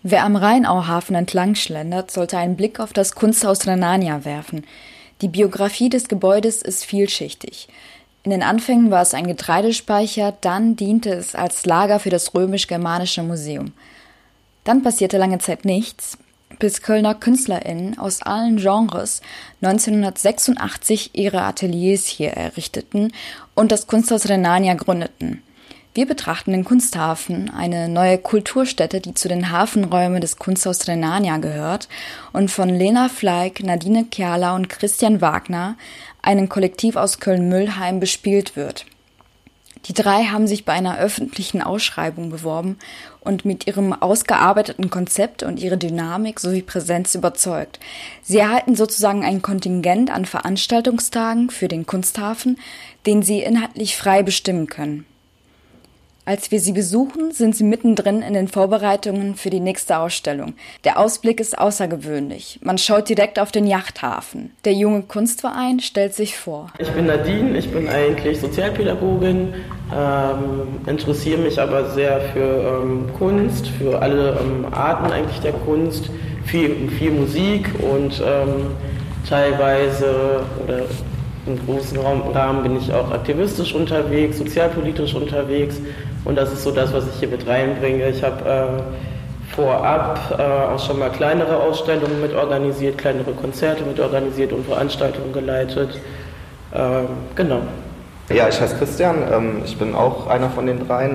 Wer am Rheinauhafen entlang schlendert, sollte einen Blick auf das Kunsthaus Rhenania werfen. Die Biografie des Gebäudes ist vielschichtig. In den Anfängen war es ein Getreidespeicher, dann diente es als Lager für das Römisch-Germanische Museum. Dann passierte lange Zeit nichts, bis Kölner KünstlerInnen aus allen Genres 1986 ihre Ateliers hier errichteten und das Kunsthaus Rhenania gründeten. Wir betrachten den Kunsthafen, eine neue Kulturstätte, die zu den Hafenräumen des Kunsthaus Rhenania gehört und von Lena Fleig, Nadine Kjala und Christian Wagner, einem Kollektiv aus Köln-Müllheim, bespielt wird. Die drei haben sich bei einer öffentlichen Ausschreibung beworben und mit ihrem ausgearbeiteten Konzept und ihrer Dynamik sowie Präsenz überzeugt. Sie erhalten sozusagen ein Kontingent an Veranstaltungstagen für den Kunsthafen, den sie inhaltlich frei bestimmen können. Als wir sie besuchen, sind sie mittendrin in den Vorbereitungen für die nächste Ausstellung. Der Ausblick ist außergewöhnlich. Man schaut direkt auf den Yachthafen. Der junge Kunstverein stellt sich vor. Ich bin Nadine, ich bin eigentlich Sozialpädagogin, interessiere mich aber sehr für Kunst, für alle Arten eigentlich der Kunst, viel Musik und teilweise oder im großen Rahmen bin ich auch aktivistisch unterwegs, sozialpolitisch unterwegs und das ist so das, was ich hier mit reinbringe. Ich habe vorab auch schon mal kleinere Ausstellungen mit organisiert, kleinere Konzerte mit organisiert und Veranstaltungen geleitet. Genau. Ja, ich heiße Christian, ich bin auch einer von den dreien.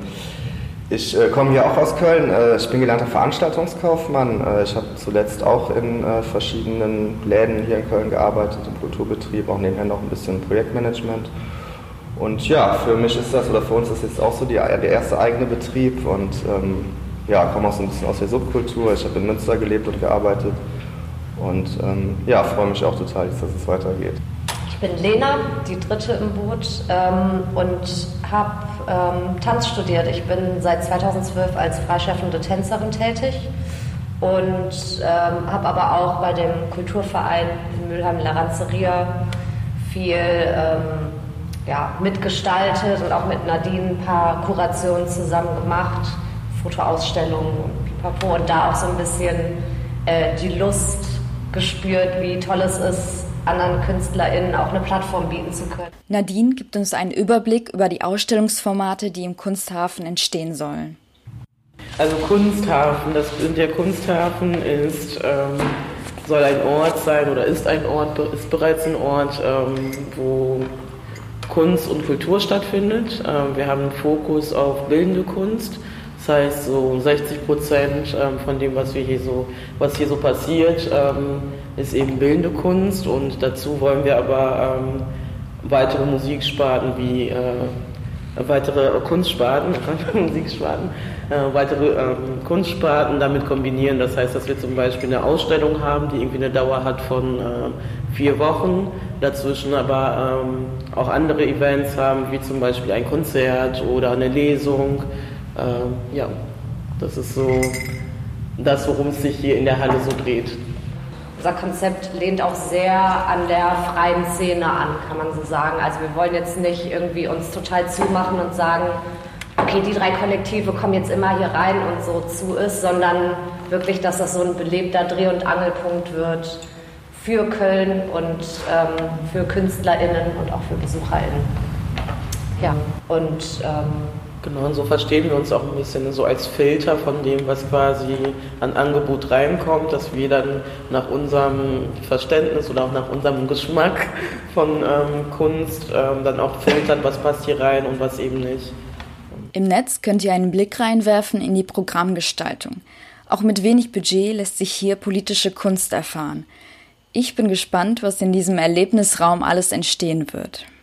Ich komme hier auch aus Köln, ich bin gelernter Veranstaltungskaufmann. Ich habe zuletzt auch in verschiedenen Läden hier in Köln gearbeitet, im Kulturbetrieb, auch nebenher noch ein bisschen Projektmanagement. Und ja, für mich ist das, oder für uns ist jetzt auch so der erste eigene Betrieb und ja, komme auch so ein bisschen aus der Subkultur. Ich habe in Münster gelebt und gearbeitet und ja, freue mich auch total, dass es weitergeht. Ich bin Lena, die dritte im Boot und habe Tanz studiert. Ich bin seit 2012 als freischaffende Tänzerin tätig und habe aber auch bei dem Kulturverein in Mülheim-Laranzeria viel mitgestaltet und auch mit Nadine ein paar Kurationen zusammen gemacht, Fotoausstellungen und pipapo und da auch so ein bisschen die Lust gespürt, wie toll es ist, anderen KünstlerInnen auch eine Plattform bieten zu können. Nadine gibt uns einen Überblick über die Ausstellungsformate, die im Kunsthafen entstehen sollen. Also Kunsthafen, der Kunsthafen soll ein Ort sein oder ist bereits ein Ort, wo Kunst und Kultur stattfindet. Wir haben einen Fokus auf bildende Kunst. Das heißt, so 60% von dem, was hier so passiert, ist eben bildende Kunst und dazu wollen wir aber weitere Musiksparten wie weitere Kunstsparten, weitere Kunstsparten damit kombinieren. Das heißt, dass wir zum Beispiel eine Ausstellung haben, die irgendwie eine Dauer hat von 4 Wochen, dazwischen aber auch andere Events haben, wie zum Beispiel ein Konzert oder eine Lesung. Ja, das ist so das, worum es sich hier in der Halle so dreht. Unser Konzept lehnt auch sehr an der freien Szene an, kann man so sagen. Also wir wollen jetzt nicht irgendwie uns total zumachen und sagen, okay, die 3 Kollektive kommen jetzt immer hier rein und so zu ist, sondern wirklich, dass das so ein belebter Dreh- und Angelpunkt wird für Köln und für KünstlerInnen und auch für BesucherInnen. Ja, und genau, und so verstehen wir uns auch ein bisschen so als Filter von dem, was quasi an Angebot reinkommt, dass wir dann nach unserem Verständnis oder auch nach unserem Geschmack von Kunst dann auch filtern, was passt hier rein und was eben nicht. Im Netz könnt ihr einen Blick reinwerfen in die Programmgestaltung. Auch mit wenig Budget lässt sich hier politische Kunst erfahren. Ich bin gespannt, was in diesem Erlebnisraum alles entstehen wird.